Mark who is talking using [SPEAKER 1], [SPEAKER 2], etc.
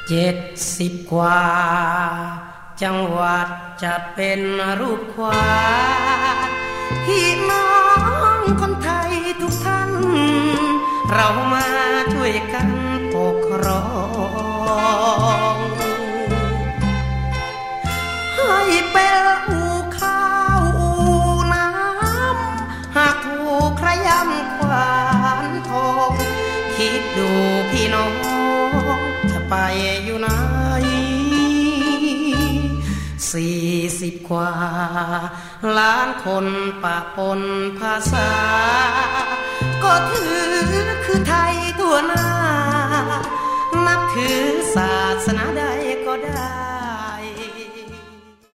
[SPEAKER 1] 70 กว่าจังหวัดจะเป็นรูปควายพี่น้องคนไทยทุกท่านเรามาช่วยกันปกครองให้เป็นอู่ข้าวอู่น้ำหากถูกใครย้ำขวานทองคิดดูพี่น้องจะไปอยู่ไหน40 กว่าล้านคนปะปนภาษาก็ถือคือไทยทั่วหน้านับถือศาสนาใดก็ได้